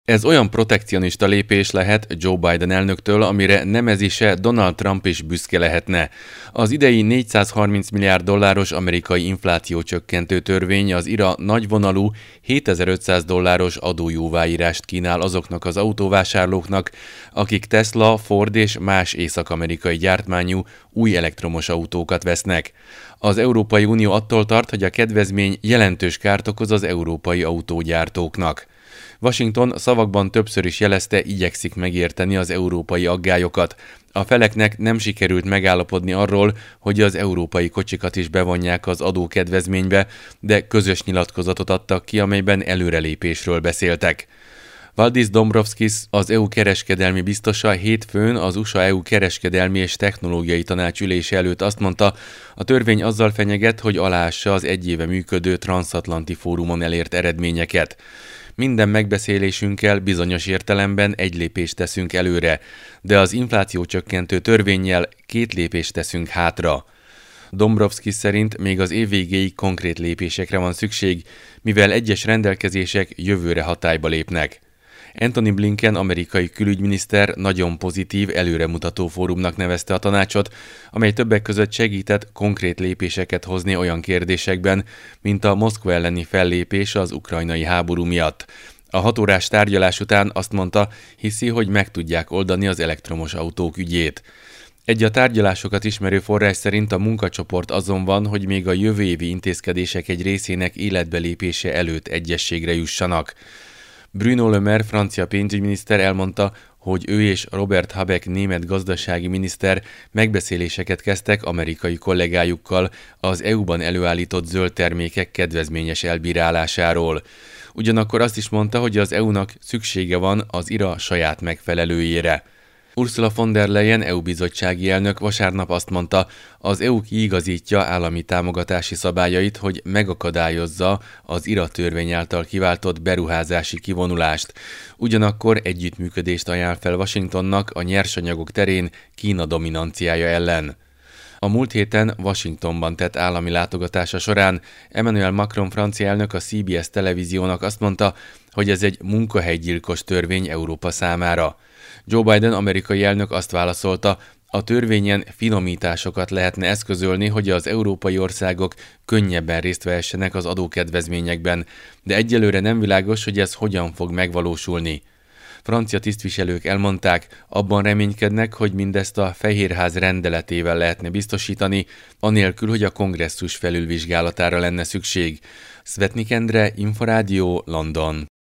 Ez olyan protekcionista lépés lehet Joe Biden elnöktől, amire nemezise Donald Trump is büszke lehetne. Az idei $430 milliárd amerikai inflációcsökkentő törvény az IRA nagyvonalú $7500 adójóváírást kínál azoknak az autóvásárlóknak, akik Tesla, Ford és más észak-amerikai gyártmányú új elektromos autókat vesznek. Az Európai Unió attól tart, hogy a kedvezmény jelentős kárt okoz az európai autógyártóknak. Washington szavakban többször is jelezte, igyekszik megérteni az európai aggályokat. A feleknek nem sikerült megállapodni arról, hogy az európai kocsikat is bevonják az adókedvezménybe, de közös nyilatkozatot adtak ki, amelyben előrelépésről beszéltek. Valdis Dombrovskis, az EU kereskedelmi biztosa hétfőn az USA-EU kereskedelmi és technológiai tanács ülése előtt azt mondta, a törvény azzal fenyeget, hogy aláássa az egy éve működő transatlanti fórumon elért eredményeket. Minden megbeszélésünkkel bizonyos értelemben egy lépést teszünk előre, de az inflációcsökkentő törvénnyel 2 lépést teszünk hátra. Dombrovskis szerint még az év végéig konkrét lépésekre van szükség, mivel egyes rendelkezések jövőre hatályba lépnek. Antony Blinken amerikai külügyminiszter nagyon pozitív, előremutató fórumnak nevezte a tanácsot, amely többek között segített konkrét lépéseket hozni olyan kérdésekben, mint a Moszkva elleni fellépés az ukrajnai háború miatt. A 6 órás tárgyalás után azt mondta, hiszi, hogy meg tudják oldani az elektromos autók ügyét. Egy a tárgyalásokat ismerő forrás szerint a munkacsoport azon van, hogy még a jövő évi intézkedések egy részének életbelépése előtt egyességre jussanak. Bruno Le Maire, francia pénzügyminiszter elmondta, hogy ő és Robert Habeck német gazdasági miniszter megbeszéléseket kezdtek amerikai kollégájukkal az EU-ban előállított zöld termékek kedvezményes elbírálásáról. Ugyanakkor azt is mondta, hogy az EU-nak szüksége van az IRA saját megfelelőjére. Ursula von der Leyen EU bizottsági elnök vasárnap azt mondta, az EU kiigazítja állami támogatási szabályait, hogy megakadályozza az IRA törvény által kiváltott beruházási kivonulást. Ugyanakkor együttműködést ajánl fel Washingtonnak a nyersanyagok terén Kína dominanciája ellen. A múlt héten Washingtonban tett állami látogatása során Emmanuel Macron francia elnök a CBS televíziónak azt mondta, hogy ez egy munkahelygyilkos törvény Európa számára. Joe Biden amerikai elnök azt válaszolta, a törvényen finomításokat lehetne eszközölni, hogy az európai országok könnyebben részt vehessenek az adókedvezményekben, de egyelőre nem világos, hogy ez hogyan fog megvalósulni. Francia tisztviselők elmondták, abban reménykednek, hogy mindezt a Fehérház rendeletével lehetne biztosítani, anélkül, hogy a kongresszus felülvizsgálatára lenne szükség. Szvetnik Endre, Inforádió, London.